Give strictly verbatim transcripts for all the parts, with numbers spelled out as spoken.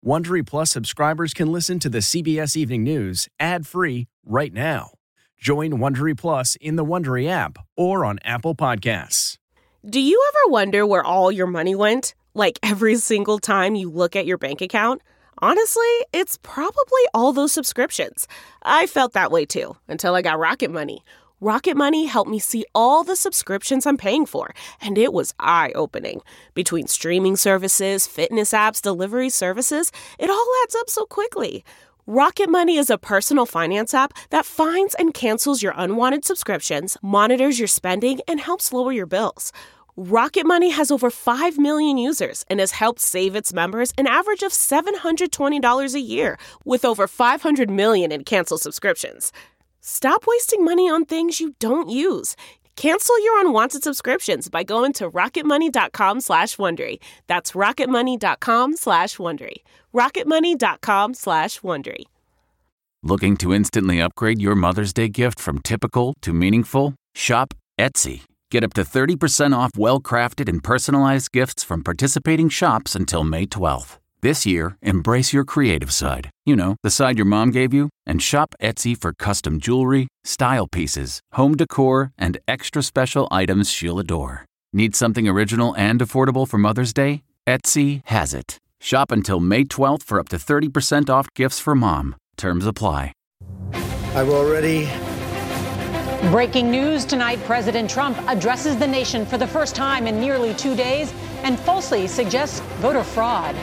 Wondery Plus subscribers can listen to the C B S Evening News ad-free right now. Join Wondery Plus in the Wondery app or on Apple Podcasts. Do you ever wonder where all your money went? Like every single time you look at your bank account? Honestly, it's probably all those subscriptions. I felt that way too, until I got Rocket Money. Rocket Money helped me see all the subscriptions I'm paying for, and it was eye-opening. Between streaming services, fitness apps, delivery services, it all adds up so quickly. Rocket Money is a personal finance app that finds and cancels your unwanted subscriptions, monitors your spending, and helps lower your bills. Rocket Money has over five million users and has helped save its members an average of seven hundred twenty dollars a year, with over five hundred million in canceled subscriptions. Stop wasting money on things you don't use. Cancel your unwanted subscriptions by going to rocketmoney.com slash Wondery. That's rocketmoney.com slash Wondery. rocketmoney.com slash Wondery. Looking to instantly upgrade your Mother's Day gift from typical to meaningful? Shop Etsy. Get up to thirty percent off well-crafted and personalized gifts from participating shops until May twelfth. This year, embrace your creative side. You know, the side your mom gave you. And shop Etsy for custom jewelry, style pieces, home decor, and extra special items she'll adore. Need something original and affordable for Mother's Day? Etsy has it. Shop until May twelfth for up to thirty percent off gifts for mom. Terms apply. I've already... Breaking news tonight, President Trump addresses the nation for the first time in nearly two days and falsely suggests voter fraud.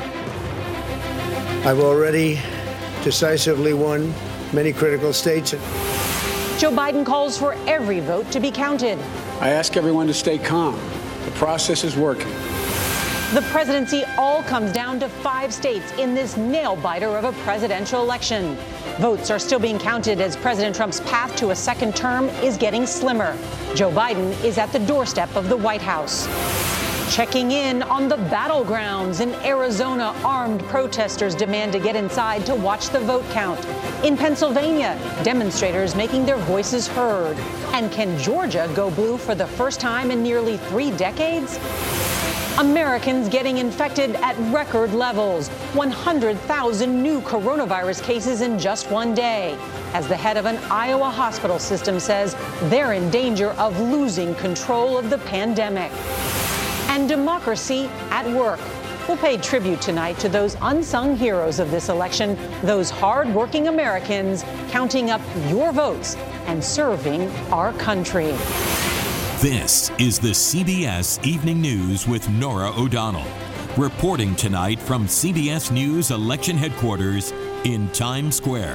I've already decisively won many critical states. Joe Biden calls for every vote to be counted. I ask everyone to stay calm. The process is working. The presidency all comes down to five states in this nail-biter of a presidential election. Votes are still being counted as President Trump's path to a second term is getting slimmer. Joe Biden is at the doorstep of the White House. Checking in on the battlegrounds in Arizona, armed protesters demand to get inside to watch the vote count. In Pennsylvania, demonstrators making their voices heard. And can Georgia go blue for the first time in nearly three decades? Americans getting infected at record levels. one hundred thousand new coronavirus cases in just one day. As the head of an Iowa hospital system says, they're in danger of losing control of the pandemic. And democracy at work. We'll pay tribute tonight to those unsung heroes of this election, those hard-working Americans counting up your votes and serving our country. This is the C B S Evening News with Norah O'Donnell, reporting tonight from C B S News Election Headquarters in Times Square.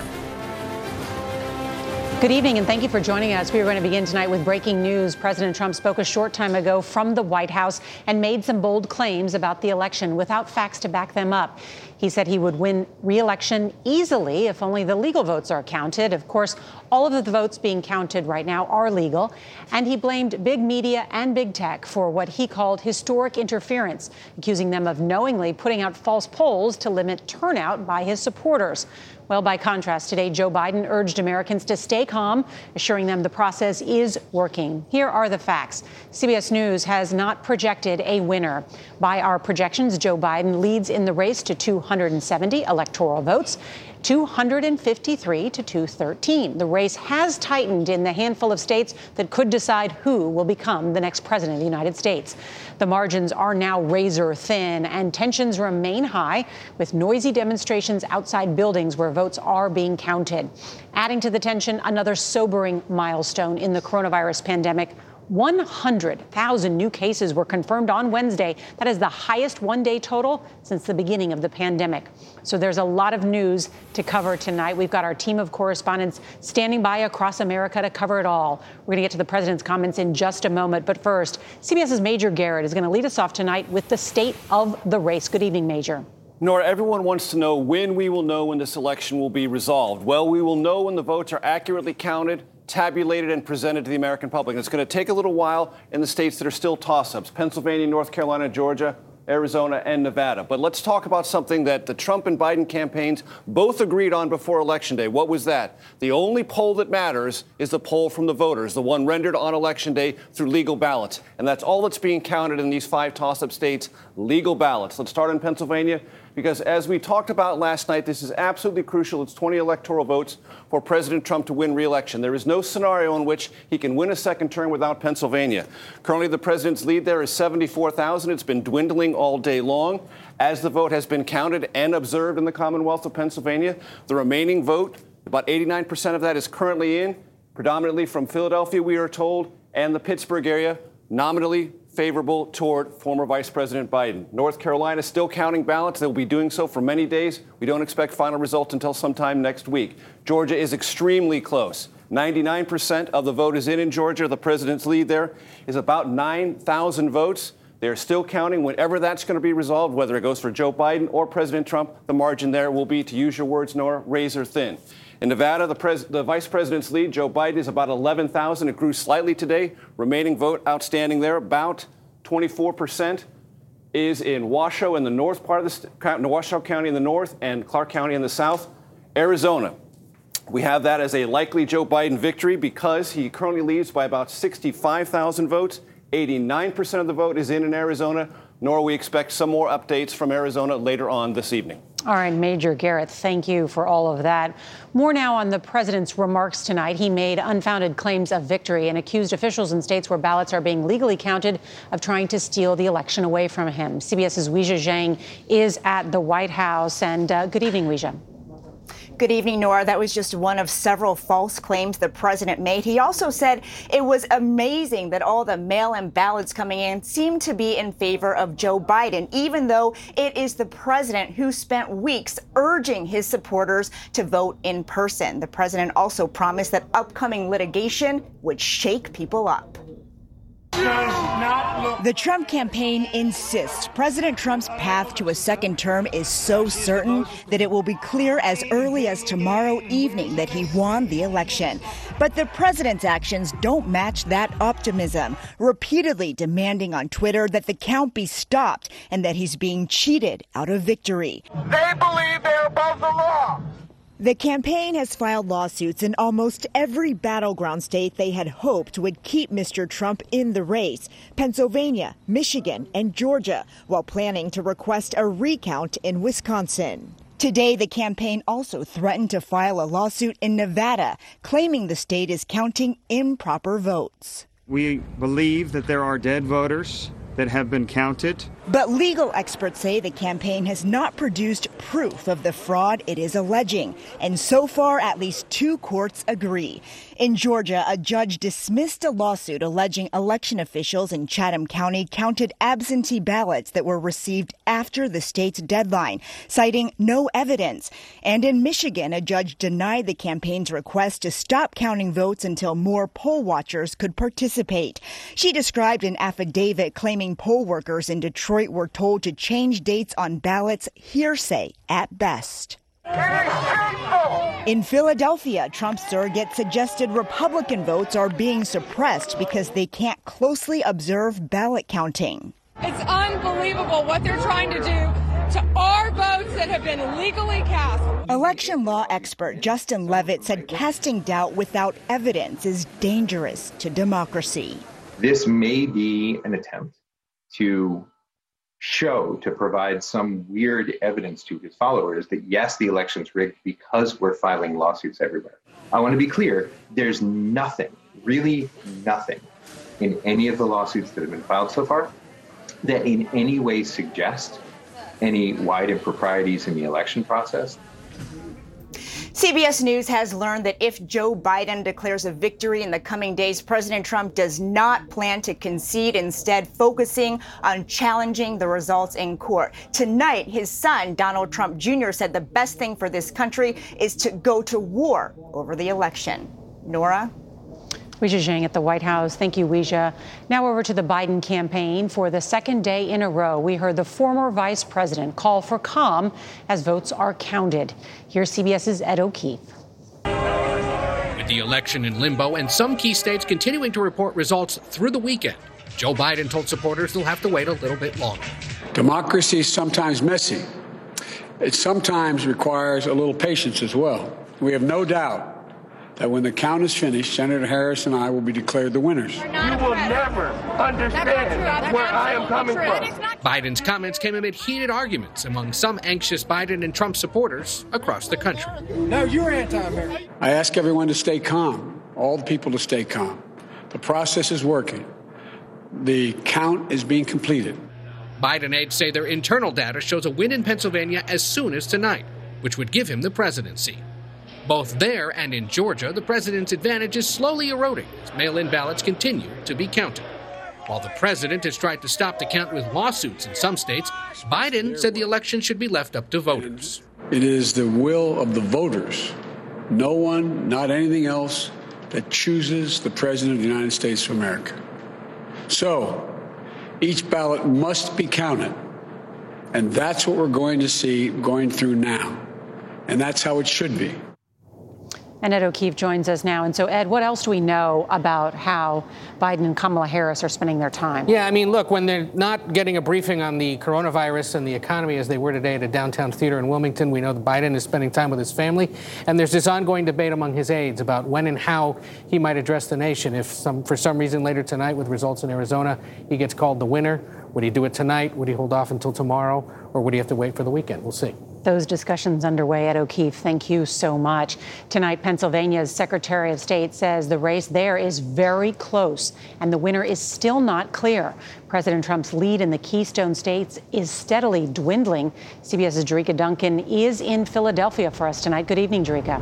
Good evening, and thank you for joining us. We are going to begin tonight with breaking news. President Trump spoke a short time ago from the White House and made some bold claims about the election without facts to back them up. He said he would win re-election easily if only the legal votes are counted. Of course, all of the votes being counted right now are legal. And he blamed big media and big tech for what he called historic interference, accusing them of knowingly putting out false polls to limit turnout by his supporters. Well, by contrast, today, Joe Biden urged Americans to stay calm, assuring them the process is working. Here are the facts. C B S News has not projected a winner. By our projections, Joe Biden leads in the race to two hundred seventy electoral votes, two hundred fifty-three to two thirteen. The race has tightened in the handful of states that could decide who will become the next president of the United States. The margins are now razor thin, and tensions remain high, with noisy demonstrations outside buildings where votes are being counted. Adding to the tension, another sobering milestone in the coronavirus pandemic. one hundred thousand new cases were confirmed on Wednesday. That is the highest one-day total since the beginning of the pandemic. So there's a lot of news to cover tonight. We've got our team of correspondents standing by across America to cover it all. We're going to get to the president's comments in just a moment. But first, CBS's Major Garrett is going to lead us off tonight with the state of the race. Good evening, Major. Nora, everyone wants to know when we will know when this election will be resolved. Well, we will know when the votes are accurately counted, tabulated, and presented to the American public. And it's going to take a little while in the states that are still toss-ups: Pennsylvania, North Carolina, Georgia, Arizona, and Nevada. But let's talk about something that the Trump and Biden campaigns both agreed on before Election Day. What was that? The only poll that matters is the poll from the voters, the one rendered on Election Day through legal ballots. And that's all that's being counted in these five toss-up states, legal ballots. Let's start in Pennsylvania. because as we talked about last night, this is absolutely crucial. It's twenty electoral votes for President Trump to win re-election. There is no scenario in which he can win a second term without Pennsylvania. Currently, the president's lead there is seventy-four thousand. It's been dwindling all day long. As the vote has been counted and observed in the Commonwealth of Pennsylvania, the remaining vote, about eighty-nine percent of that is currently in, predominantly from Philadelphia, we are told, and the Pittsburgh area, nominally favorable toward former Vice President Biden. North Carolina is still counting ballots. They'll be doing so for many days. We don't expect final results until sometime next week. Georgia is extremely close. ninety-nine percent of the vote is in in Georgia. The president's lead there is about nine thousand votes. They're still counting. Whenever that's going to be resolved, whether it goes for Joe Biden or President Trump, the margin there will be, to use your words, Nora, razor thin. In Nevada, the, pres- the vice president's lead, Joe Biden, is about eleven thousand. It grew slightly today. Remaining vote outstanding there, about twenty-four percent, is in Washoe in the north part of the st- Washoe County in the north and Clark County in the south. Arizona, we have that as a likely Joe Biden victory because he currently leads by about sixty-five thousand votes. eighty-nine percent of the vote is in in Arizona, nor we expect some more updates from Arizona later on this evening. All right, Major Garrett, thank you for all of that. More now on the president's remarks tonight. He made unfounded claims of victory and accused officials in states where ballots are being legally counted of trying to steal the election away from him. CBS's Weijia Zhang is at the White House. And uh, good evening, Weijia. Good evening, Nora. That was just one of several false claims the president made. He also said it was amazing that all the mail-in ballots coming in seemed to be in favor of Joe Biden, even though it is the president who spent weeks urging his supporters to vote in person. The president also promised that upcoming litigation would shake people up. The Trump campaign insists President Trump's path to a second term is so certain that it will be clear as early as tomorrow evening that he won the election. But the president's actions don't match that optimism, repeatedly demanding on Twitter that the count be stopped and that he's being cheated out of victory. They believe they're above the law. The campaign has filed lawsuits in almost every battleground state they had hoped would keep Mister Trump in the race: Pennsylvania, Michigan, and Georgia, while planning to request a recount in Wisconsin. Today, the campaign also threatened to file a lawsuit in Nevada, claiming the state is counting improper votes. We believe that there are dead voters that have been counted. But legal experts say the campaign has not produced proof of the fraud it is alleging. And so far, at least two courts agree. In Georgia, a judge dismissed a lawsuit alleging election officials in Chatham County counted absentee ballots that were received after the state's deadline, citing no evidence. And in Michigan, a judge denied the campaign's request to stop counting votes until more poll watchers could participate. She described an affidavit claiming poll workers in Detroit were told to change dates on ballots hearsay at best. In Philadelphia, Trump's surrogate suggested Republican votes are being suppressed because they can't closely observe ballot counting. It's unbelievable what they're trying to do to our votes that have been legally cast. Election law expert Justin Levitt said casting doubt without evidence is dangerous to democracy. This may be an attempt to show, to provide some weird evidence to his followers that, yes, the election's rigged because we're filing lawsuits everywhere. I want to be clear, there's nothing, really nothing, in any of the lawsuits that have been filed so far that in any way suggest any wide improprieties in the election process. C B S News has learned that if Joe Biden declares a victory in the coming days, President Trump does not plan to concede, instead focusing on challenging the results in court. Tonight, his son, Donald Trump Junior, said the best thing for this country is to go to war over the election. Nora? Weijia Zhang at the White House. Thank you, Weijia. Now over to the Biden campaign. For the second day in a row, we heard the former vice president call for calm as votes are counted. Here's CBS's Ed O'Keefe. With the election in limbo and some key states continuing to report results through the weekend, Joe Biden told supporters they'll have to wait a little bit longer. Democracy is sometimes messy. It sometimes requires a little patience as well. We have no doubt that when the count is finished, Senator Harris and I will be declared the winners. You will never understand where I am coming from. Biden's comments came amid heated arguments among some anxious Biden and Trump supporters across the country. No, you're anti-American. I ask everyone to stay calm, all the people to stay calm. The process is working. The count is being completed. Biden aides say their internal data shows a win in Pennsylvania as soon as tonight, which would give him the presidency. Both there and in Georgia, the president's advantage is slowly eroding as mail-in ballots continue to be counted. While the president has tried to stop the count with lawsuits in some states, Biden said the election should be left up to voters. It is the will of the voters, no one, not anything else, that chooses the president of the United States of America. So, each ballot must be counted, and that's what we're going to see going through now, and that's how it should be. And Ed O'Keefe joins us now. And so, Ed, what else do we know about how Biden and Kamala Harris are spending their time? Yeah, I mean, look, when they're not getting a briefing on the coronavirus and the economy as they were today at a downtown theater in Wilmington, we know that Biden is spending time with his family. And there's this ongoing debate among his aides about when and how he might address the nation. If some, for some reason later tonight with results in Arizona, he gets called the winner, would he do it tonight? Would he hold off until tomorrow? Or would he have to wait for the weekend? We'll see. Those discussions underway. Ed O'Keefe, thank you so much. Tonight, Pennsylvania's Secretary of State says the race there is very close and the winner is still not clear. President Trump's lead in the Keystone states is steadily dwindling. CBS's Jerika Duncan is in Philadelphia for us tonight. Good evening, Jerika.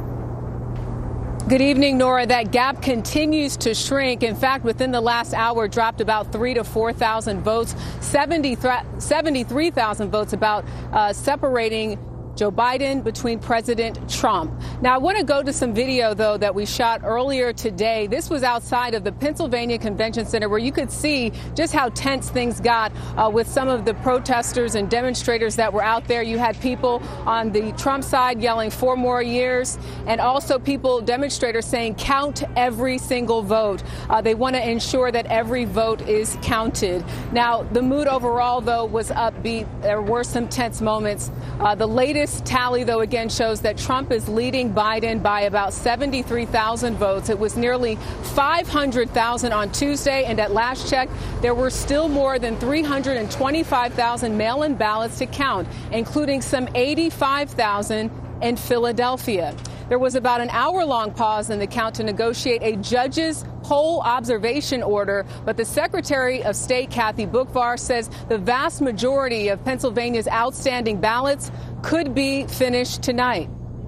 Good evening, Nora. That gap continues to shrink. In fact, within the last hour, dropped about three to four thousand votes, seventy-three thousand votes about uh, separating Joe Biden between President Trump. Now, I want to go to some video, though, that we shot earlier today. This was outside of the Pennsylvania Convention Center, where you could see just how tense things got uh, with some of the protesters and demonstrators that were out there. You had people on the Trump side yelling four more years, and also people, demonstrators saying count every single vote. Uh, they want to ensure that every vote is counted. Now, the mood overall, though, was upbeat. There were some tense moments. Uh, the latest tally, though, again shows that Trump is leading Biden by about seventy-three thousand votes. It was nearly five hundred thousand on Tuesday, and at last check, there were still more than three hundred twenty-five thousand mail-in ballots to count, including some eighty-five thousand in Philadelphia. There was about an hour-long pause in the count to negotiate a judge's poll observation order, but the Secretary of State, Kathy Boockvar, says the vast majority of Pennsylvania's outstanding ballots could be finished tonight.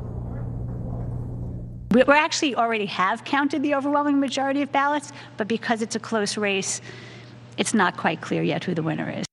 We actually already have counted the overwhelming majority of ballots, but because it's a close race, it's not quite clear yet who the winner is.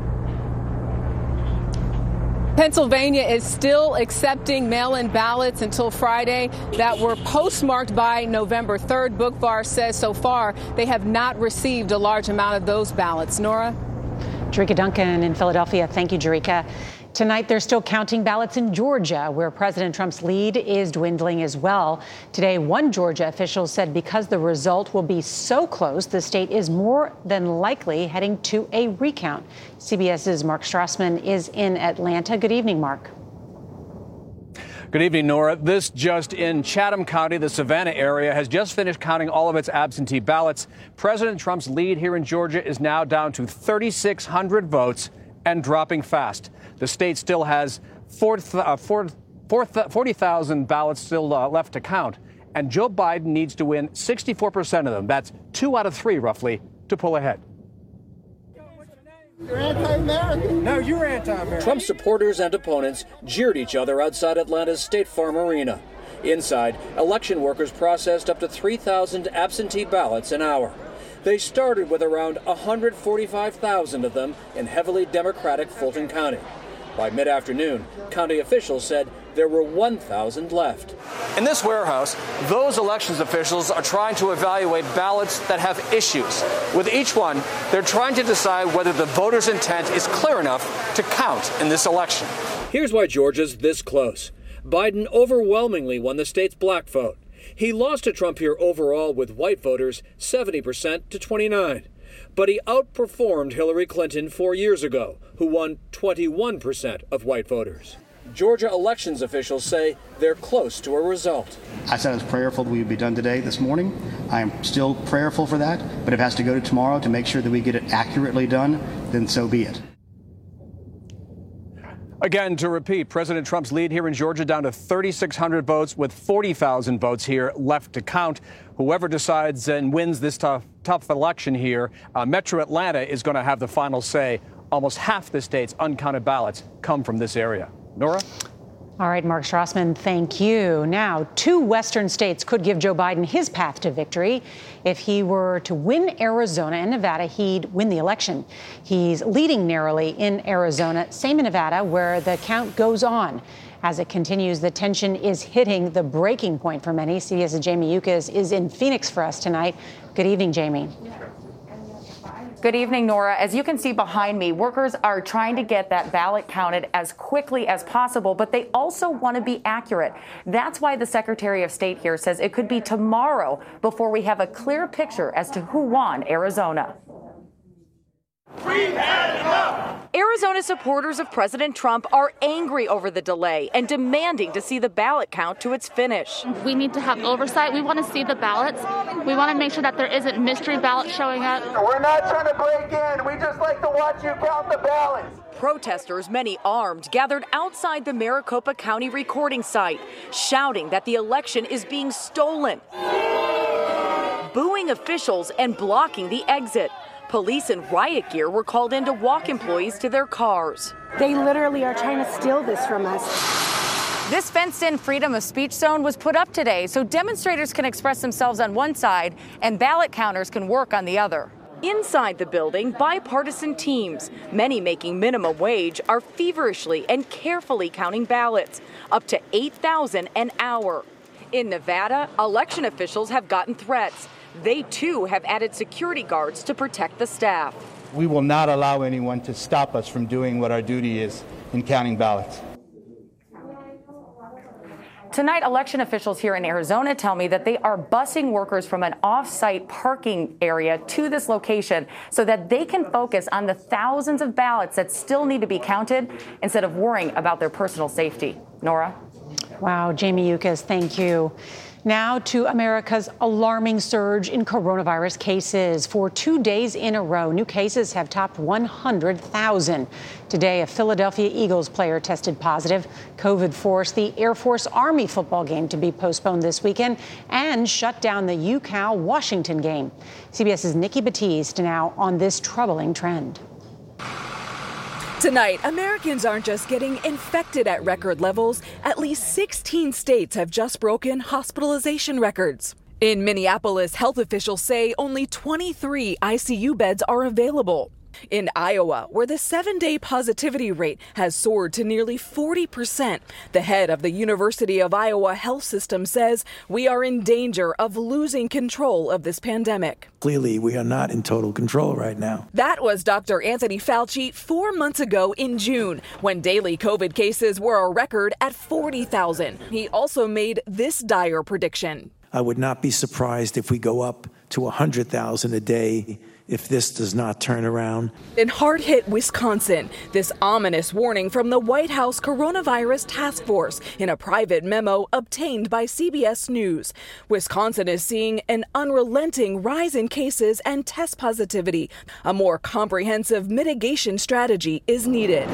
Pennsylvania is still accepting mail-in ballots until Friday that were postmarked by November third. Boockvar says so far they have not received a large amount of those ballots. Nora? Jerika Duncan in Philadelphia. Thank you, Jerika. Tonight, they're still counting ballots in Georgia, where President Trump's lead is dwindling as well. Today, one Georgia official said because the result will be so close, the state is more than likely heading to a recount. CBS's Mark Strassman is in Atlanta. Good evening, Mark. Good evening, Nora. This just in. Chatham County, the Savannah area, has just finished counting all of its absentee ballots. President Trump's lead here in Georgia is now down to thirty-six hundred votes and dropping fast. The state still has forty thousand ballots still uh, left to count, and Joe Biden needs to win sixty-four percent of them. That's two out of three, roughly, to pull ahead. You're anti-American. No, you're anti-American. Trump supporters and opponents jeered each other outside Atlanta's State Farm Arena. Inside, election workers processed up to three thousand absentee ballots an hour. They started with around one hundred forty-five thousand of them in heavily Democratic Fulton County. By mid-afternoon, county officials said there were one thousand left. In this warehouse, those elections officials are trying to evaluate ballots that have issues. With each one, they're trying to decide whether the voter's intent is clear enough to count in this election. Here's why Georgia's this close. Biden overwhelmingly won the state's black vote. He lost to Trump here overall with white voters seventy percent to twenty-nine. But he outperformed Hillary Clinton four years ago, who won twenty-one percent of white voters. Georgia elections officials say they're close to a result. I said I was prayerful that we would be done today, this morning. I am still prayerful for that, but if it has to go to tomorrow to make sure that we get it accurately done, then so be it. Again, to repeat, President Trump's lead here in Georgia down to thirty-six hundred votes with forty thousand votes here left to count. Whoever decides and wins this tough, tough election here, uh, Metro Atlanta is going to have the final say. Almost half the state's uncounted ballots come from this area. Nora? All right, Mark Strassman, thank you. Now, two Western states could give Joe Biden his path to victory. If he were to win Arizona and Nevada, he'd win the election. He's leading narrowly in Arizona, same in Nevada, where the count goes on. As it continues, the tension is hitting the breaking point for many. CBS's Jamie Yuccas is in Phoenix for us tonight. Good evening, Jamie. Good evening, Nora. As you can see behind me, workers are trying to get that ballot counted as quickly as possible, but they also want to be accurate. That's why the Secretary of State here says it could be tomorrow before we have a clear picture as to who won Arizona. We've had enough. Arizona supporters of President Trump are angry over the delay and demanding to see the ballot count to its finish. We need to have oversight. We want to see the ballots. We want to make sure that there isn't mystery ballots showing up. We're not trying to break in. We just like to watch you count the ballots. Protesters, many armed, gathered outside the Maricopa County recording site, shouting that the election is being stolen, booing officials and blocking the exit. Police in riot gear were called in to walk employees to their cars. They literally are trying to steal this from us. This fenced-in freedom of speech zone was put up today so demonstrators can express themselves on one side and ballot counters can work on the other. Inside the building, bipartisan teams, many making minimum wage, are feverishly and carefully counting ballots, up to eight thousand an hour. In Nevada, election officials have gotten threats. They, too, have added security guards to protect the staff. We will not allow anyone to stop us from doing what our duty is in counting ballots. Tonight, election officials here in Arizona tell me that they are busing workers from an off-site parking area to this location so that they can focus on the thousands of ballots that still need to be counted instead of worrying about their personal safety. Nora? Wow, Jamie Yuccas, thank you. Now to America's alarming surge in coronavirus cases. For two days in a row, new cases have topped one hundred thousand. Today, a Philadelphia Eagles player tested positive. COVID forced the Air Force Army football game to be postponed this weekend and shut down the U Cal Washington game. CBS's Nikki Batiste now on this troubling trend. Tonight, Americans aren't just getting infected at record levels. At least sixteen states have just broken hospitalization records. In Minneapolis, health officials say only twenty-three I C U beds are available. In Iowa, where the seven-day positivity rate has soared to nearly forty percent, the head of the University of Iowa Health System says we are in danger of losing control of this pandemic. Clearly, we are not in total control right now. That was Doctor Anthony Fauci four months ago in June, when daily COVID cases were a record at forty thousand. He also made this dire prediction. I would not be surprised if we go up to one hundred thousand a day if this does not turn around. In hard-hit Wisconsin, this ominous warning from the White House Coronavirus Task Force in a private memo obtained by C B S News. Wisconsin is seeing an unrelenting rise in cases and test positivity. A more comprehensive mitigation strategy is needed.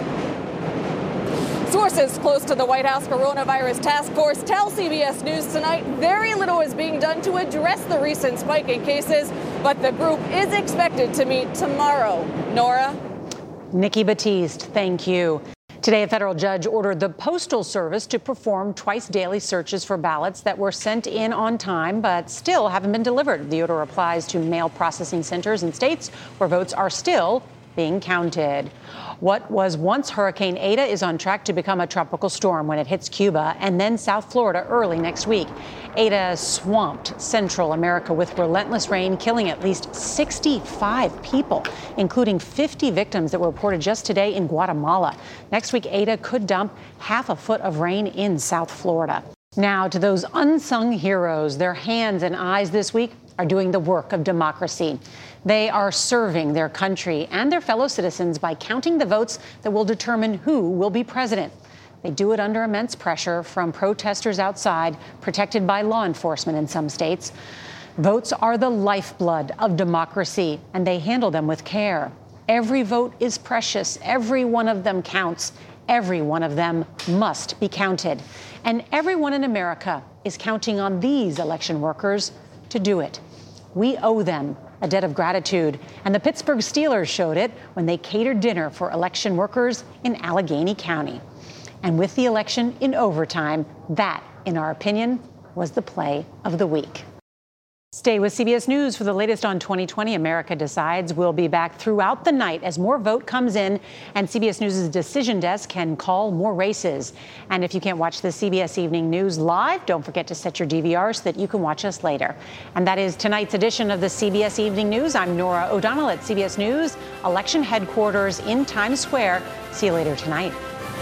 Sources close to the White House Coronavirus Task Force tell C B S News tonight very little is being done to address the recent spike in cases, but the group is expected to meet tomorrow. Nora? Nikki Batiste, thank you. Today, a federal judge ordered the Postal Service to perform twice daily searches for ballots that were sent in on time but still haven't been delivered. The order applies to mail processing centers in states where votes are still being counted. What was once Hurricane Eta is on track to become a tropical storm when it hits Cuba and then South Florida early next week. Eta swamped Central America with relentless rain, killing at least sixty-five people, including fifty victims that were reported just today in Guatemala. Next week, Eta could dump half a foot of rain in South Florida. Now to those unsung heroes. Their hands and eyes this week are doing the work of democracy. They are serving their country and their fellow citizens by counting the votes that will determine who will be president. They do it under immense pressure from protesters outside, protected by law enforcement in some states. Votes are the lifeblood of democracy, and they handle them with care. Every vote is precious. Every one of them counts. Every one of them must be counted. And everyone in America is counting on these election workers to do it. We owe them a debt of gratitude, and the Pittsburgh Steelers showed it when they catered dinner for election workers in Allegheny County. And with the election in overtime, that, in our opinion, was the play of the week. Stay with C B S News for the latest on twenty twenty America Decides. We'll be back throughout the night as more vote comes in and C B S News' decision desk can call more races. And if you can't watch the C B S Evening News live, don't forget to set your D V R so that you can watch us later. And that is tonight's edition of the C B S Evening News. I'm Norah O'Donnell at C B S News, election headquarters in Times Square. See you later tonight.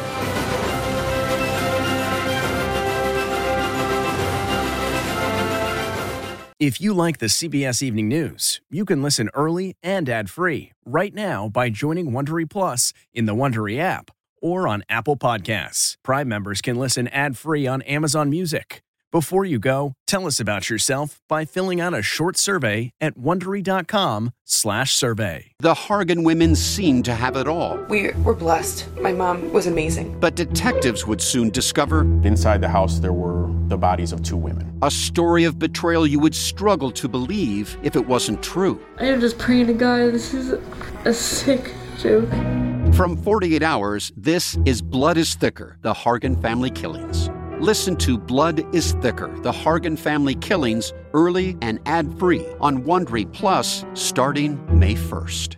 If you like the C B S Evening News, you can listen early and ad-free right now by joining Wondery Plus in the Wondery app or on Apple Podcasts. Prime members can listen ad-free on Amazon Music. Before you go, tell us about yourself by filling out a short survey at Wondery.com slash survey. The Hargan women seemed to have it all. We were blessed. My mom was amazing. But detectives would soon discover inside the house there were the bodies of two women. A story of betrayal you would struggle to believe if it wasn't true. I am just praying to God, this is a sick joke. From forty-eight hours, this is Blood is Thicker, the Hargan family killings. Listen to Blood is Thicker, the Hargan family killings, early and ad-free on Wondery Plus starting May first.